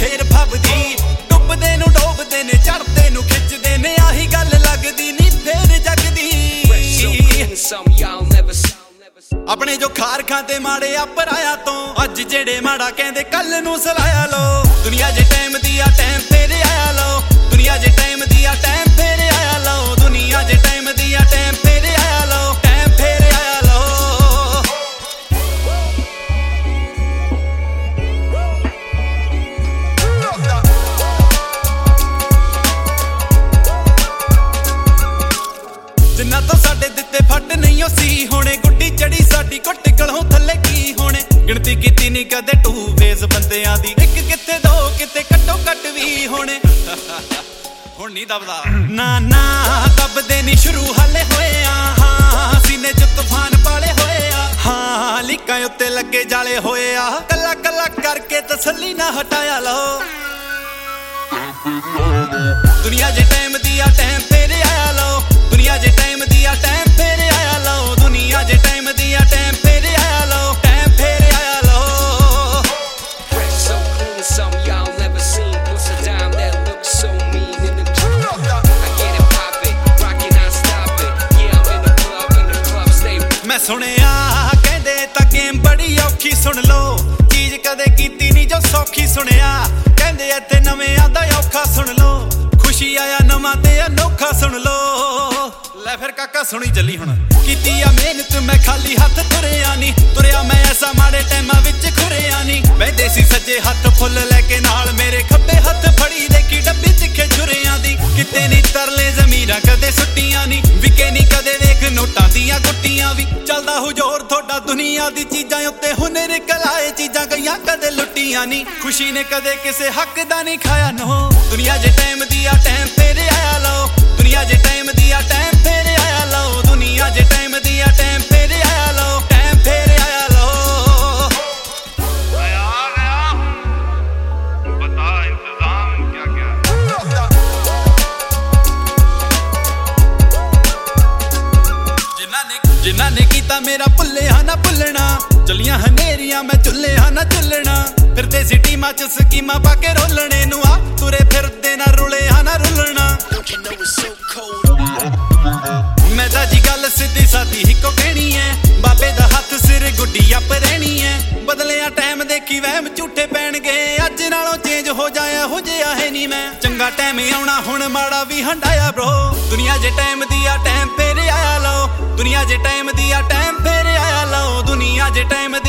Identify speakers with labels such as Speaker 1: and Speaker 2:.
Speaker 1: ਫੇਰ ਫੱਬਦੀ ਡੁੱਬਦੇ ਨੂੰ ਡੋਬਦੇ ਨੇ ਚੜਦੇ ਨੂੰ ਖਿੱਚਦੇ ਨੇ ਆਹੀ ਗੱਲ ਲੱਗਦੀ ਨੀ ਫੇਰ ਜਗਦੀ ਆਪਣੇ ਜੋ ਖਾਰ ਖਾਂਦੇ ਮਾੜੇ ਆ ਪਰਾਇਆ ਤੋਂ ਅੱਜ ਜਿਹੜੇ ਮਾੜਾ ਕਹਿੰਦੇ ਕੱਲ ਨੂੰ ਸਲਾਇਆ ਲੋ ਦੁਨੀਆ ਜੇ ਟਾਈਮ ਦੀ ਆ ਟਾਈਮ ਫੇਰ ਆਇਆ ਲੋ ਦੁਨੀਆ ਜੇ ਟਾਈਮ ਦੀ ਆ ਟਾਈਮ ਫੇਰ ਆਇਆ ਲੋ ਦੁਨੀਆ ਜੇ ਟਾਈਮ ਦੀ ਆ ਟਾਈਮ ਫੇਰ ਆਇਆ ਲੋ ਟਾਈਮ ਫੇਰ ਆਇਆ ਲੋ ਜਿੰਨਾ ਤੋਂ ਸਾਡੇ ਦਿੱਤੇ ਫੱਟ ਨਹੀਂ ਸੀ ਹੁਣੇ ਗੁੱਡੀ ਚੜੀ ਸਾਡੀ ਘੁੱਟ ਗਲੋਂ ਥੱਲੇ ਕੀ ਹੋਣੇ ਗਿਣਤੀ ਕੀਤੀ ਨਹੀਂ ਕਦੇ ਟੂ ਫੇਸ ਬੰਦਿਆਂ ਦੀ ਇੱਕ ਕਿੱਥੇ ਦੋ ਕਿਤੇ ਘੱਟੋ ਘੱਟ ਵੀ ਹੋਣੇ ਹੁਣ ਨਹੀਂ ਦਬਦਾ ਨਾ ਨਾ ਦਬਦੇ ਨਹੀਂ ਸ਼ੁਰੂ ਹਾਲੇ ਹੋਏ ਆ ਹਾਂ ਸੀਨੇ 'ਚ ਤੂਫਾਨ ਪਾਲੇ ਹੋਏ ਆ ਹਾਂ ਲੀਕਾਂ ਉੱਤੇ ਲੱਗੇ ਜਾਲੇ ਹੋਏ ਆ ਕੱਲਾ ਕੱਲਾ ਕਰਕੇ ਤਸੱਲੀ ਨਾ ਹਟਾਇਆ ਲੋ ਦੁਨੀਆ ਜੇ ਟਾਈਮ ਦੀ ਆ ਟਾਈਮ ਫੇਰ ਆਇਆ ਲੋ ਦੁਨੀਆ ਜੇ ਟਾਈਮ ਦੀ ਆ ਟਾਈਮ ਫੇਰ ਆਇਆ ਲੋ ਦੁਨੀਆ ਜੇ ਟਾਈਮ ਦੀ ਆ ਟਾਈਮ ਫੇਰ ਆਇਆ ਲੋ ਟਾਈਮ ਫੇਰ ਆਇਆ ਲੋ ਮੈਂ ਸੁਣਿਆ ਕਹਿੰਦੇ ਤਾਂ ਗੇਮ ਬੜੀ ਔਖੀ ਸੁਣ ਲੋ ਚੀਜ਼ ਕਦੇ ਕੀਤੀ ਨਹੀਂ ਜੋ ਸੌਖੀ ਸੁਣਿਆ ਕਹਿੰਦੇ ਇੱਥੇ ਨਵੇਂ ਆਂਦਾ ਔਖਾ ਸੁਣ ਲੋ ਖੁਸ਼ੀ ਆਇਆ ਨਵਾਂ ਤੇ ਅਨੋਖਾ ਸੁਣ ਲੋ ਲੈ ਫਿਰ ਕਾਕਾ ਸੁਣੀ ਚੱਲੀ ਹੁਣ ਕੀਤੀ ਆ ਮਿਹਨਤ ਮੈਂ ਖਾਲੀ ਹੱਥ ਤੁਰਿਆ ਮੈਂ ਐਸਾ ਮਾੜੇ ਟਾਈਮਾਂ ਵਿੱਚ ਖੁਰਿਆ ਨਹੀਂ ਬਹਿੰਦੇ ਸੀ ਸੱਜੇ ਹੱਥ ਫੁੱਲ ਲੈ ਕੇ ਨਾਲ ਮੇਰੇ ਖੱਬੇ ਹੱਥ ਫੜੀ ਦੇਖੀ ਡੱਬੀ ਤਿੱਖੇ ਛੁਰਿਆਂ ਦੀ ਕਿਤੇ ਨਹੀਂ ਤਰਲੇ ਜ਼ਮੀਰਾਂ ਕਦੇ ਸੁੱਟੀਆਂ ਨਹੀਂ ਵਿਕੇ ਨਹੀਂ ਕਦੇ ਵੇਖ ਨੋਟਾਂ ਦੀਆਂ ਗੁੱਟੀਆਂ ਵੀ ਚੱਲਦਾ ਹੁਜੋਰ ਤੁਹਾਡਾ ਦੁਨੀਆ ਦੀ ਚੀਜ਼ਾਂ ਉੱਤੇ ਹੁਨਰ ਕਲਾਏ ਚੀਜ਼ਾਂ ਗਈਆਂ ਕਦੇ ਲੁੱਟੀਆਂ ਨਹੀਂ ਖੁਸ਼ੀ ਨੇ ਕਦੇ ਕਿਸੇ ਹੱਕ ਦਾ ਨਹੀਂ ਖਾਇਆ ਨੋ ਦੁਨੀਆ ਜੇ ਟਾਈਮ ਦੀ ਆ ਟਾਈਮ ਫੇਰ ਆਇਆ ਲੋ ਦੁਨੀਆ ਜੇ ਟਾਈਮ ਦੀ ਆ ਟਾਈਮ ਫੇਰ ਆਇਆ ਲੋ ਦੁਨੀਆ ਜੇ ਟਾਈਮ ਦੀ ਆ ਟਾਈਮ ਫੇਰ ਆਇਆ ਲੋ ਟਾਈਮ ਫੇਰ ਆਇਆ ਲੋ
Speaker 2: बता इंतजाम क्या क्या
Speaker 1: ਜਿਨ੍ਹਾਂ ਨੇ ਕੀਤਾ ਮੇਰਾ ਭੁੱਲਿਆ ਨਾ ਭੁੱਲਣਾ ਚੱਲੀਆਂ ਹਨੇਰੀਆਂ ਮੈਂ ਝੁੱਲਿਆ ਨਾ ਝੁੱਲਣਾ ਫਿਰਦੇ ਸੀ ਟੀਮਾਂ 'ਚ ਸਕੀਮਾਂ ਪਾ ਕੇ ਰੋਲਣੇ ਨੂੰ ਆ ਤੁਰੇ ਫਿਰਦੇ ਨਾ ਰੁਲਿਆ ਨਾ ਰੁਲਣਾ ਮੈਂ ਤਾਂ ਜੀ ਗੱਲ ਸਿੱਧੀ ਸਾਦੀ ਹੀ ਕੋ ਕਹਿਣੀ ਐ ਬਾਬੇ ਦਾ ਹੱਥ ਸਿਰ ਗੁੱਡੀ ਅੱਪ ਰਹਿਣੀ ਐ ਬਦਲਿਆ ਟਾਈਮ ਦੇਖੀ ਵਹਿਮ ਝੂਠੇ ਪੈਣਗੇ ਅੱਜ ਨਾਲੋਂ ਚੇਂਜ ਹੋ ਜਾਇਆ ਹੋ ਜਿਆ ਹੈ ਨਹੀਂ ਮੈਂ ਚੰਗਾ ਟਾਈਮ ਆਉਣਾ ਹੁਣ ਮਾੜਾ ਵੀ ਹੰਡਾਇਆ ਬ్రో ਦੁਨੀਆ ਜੇ ਟਾਈਮ ਦੀ ਆ ਟਾਈਮ ਫੇਰ ਆਇਆ ਲੋ ਦੁਨੀਆ ਜੇ ਟਾਈਮ ਦੀ ਆ ਟਾਈਮ ਫੇਰ ਆਇਆ ਲੋ ਦੁਨੀਆ ਜੇ ਟਾਈਮ